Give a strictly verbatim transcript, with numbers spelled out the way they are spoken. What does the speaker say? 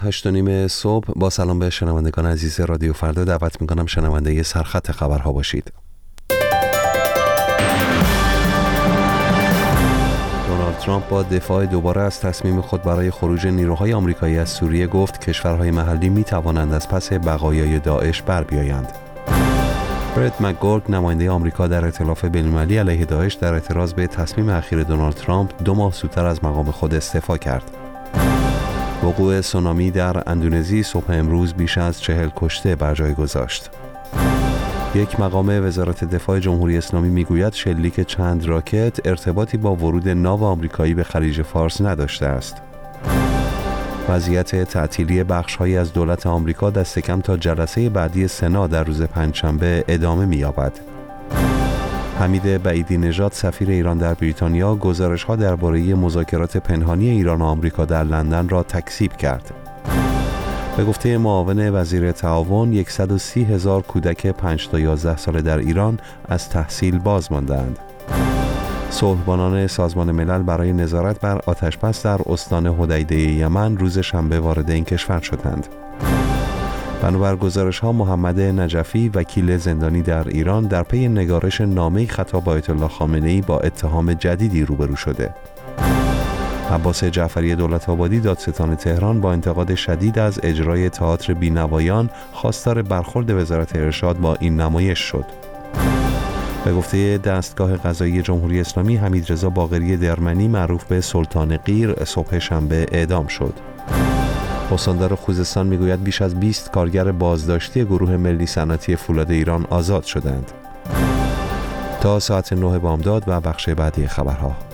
هشت و نیم صبح. با سلام به شنوندگان عزیز رادیو فردا، دعوت میکنم شنونده سرخط خبرها باشید. دونالد ترامپ با دفاع دوباره از تصمیم خود برای خروج نیروهای آمریکایی از سوریه گفت کشورهای محلی می توانند از پس بقایای داعش بر بیایند. برت مکگورک، نماینده آمریکا در ائتلاف بین‌المللی علیه داعش، در اعتراض به تصمیم اخیر دونالد ترامپ دو ماه زودتر از مقام خود استعفا کرد. وقوع سونامی در اندونزی صبح امروز بیش از چهل کشته بر جای گذاشت. یک مقام وزارت دفاع جمهوری اسلامی میگوید شلیک چند راکت ارتباطی با ورود ناو آمریکایی به خلیج فارس نداشته است. وضعیت تعطیلی بخش‌هایی از دولت آمریکا دست کم تا جلسه بعدی سنا در روز پنجشنبه ادامه می‌یابد. حمید بعیدی نژاد، سفیر ایران در بریتانیا، گزارش‌ها درباره مذاکرات پنهانی ایران و آمریکا در لندن را تکذیب کرد. به گفته معاون وزیر تعاون، صد و سی هزار کودک پنج تا یازده ساله در ایران از تحصیل باز مانده‌اند. صلحبانان سازمان ملل برای نظارت بر آتش‌بس در استان حدیده یمن روز شنبه وارد این کشور شدند. بنابر گزارش‌ها، محمد نجفی، وکیل زندانی در ایران، در پی نگارش نامه‌ای خطاب آیت الله خامنه‌ای با اتهام جدیدی روبرو شده. عباس جعفری دولت‌آبادی، دادستان تهران، با انتقاد شدید از اجرای تئاتر بینوایان خواستار برخورد وزارت ارشاد با این نمایش شد. به گفته دستگاه قضایی جمهوری اسلامی، حمیدرضا باقری درمنی، معروف به سلطان قیر، صبح شنبه اعدام شد. استاندار خوزستان میگوید بیش از بیست کارگر بازداشتی گروه ملی صنعتی فولاد ایران آزاد شدند. تا ساعت نه بامداد و بخش بعدی خبرها.